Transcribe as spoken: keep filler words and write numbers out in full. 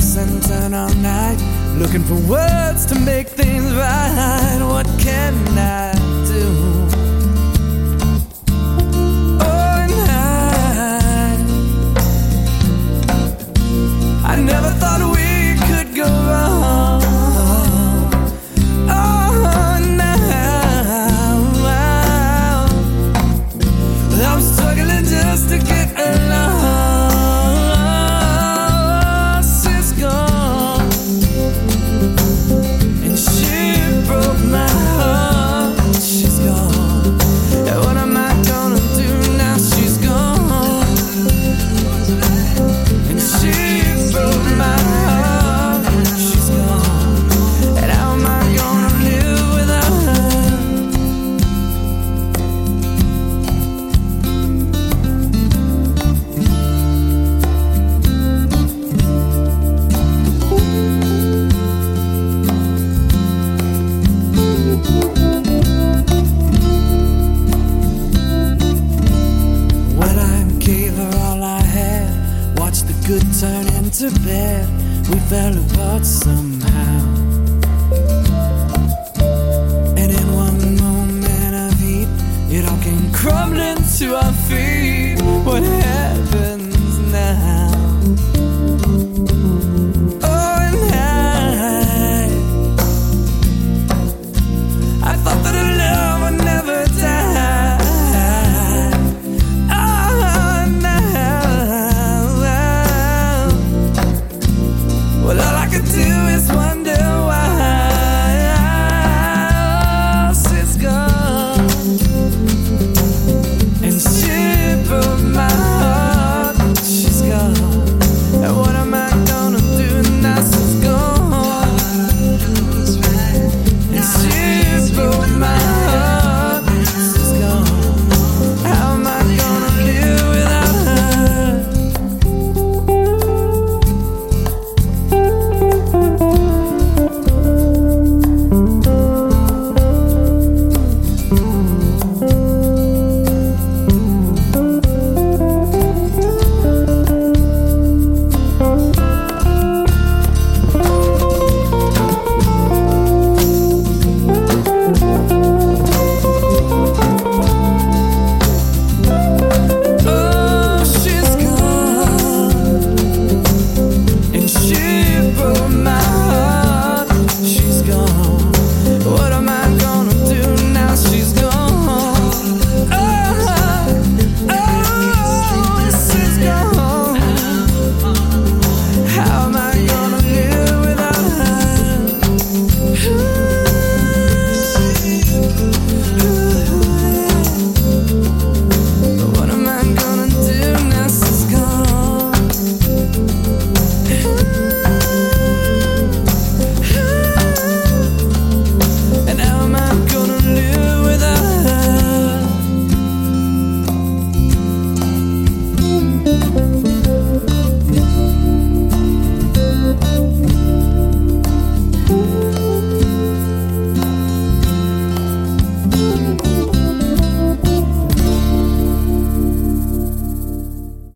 toss and turn all night, looking for words to make things right. What can I do? Oh, and I, I never thought we could go wrong. Oh, now I'm struggling just to get along. Turn into bed, we fell apart somehow. And in one moment of heat, it all came crumbling to our feet. What happens now? Oh, and I, I thought that a love would never die. Well, all I could do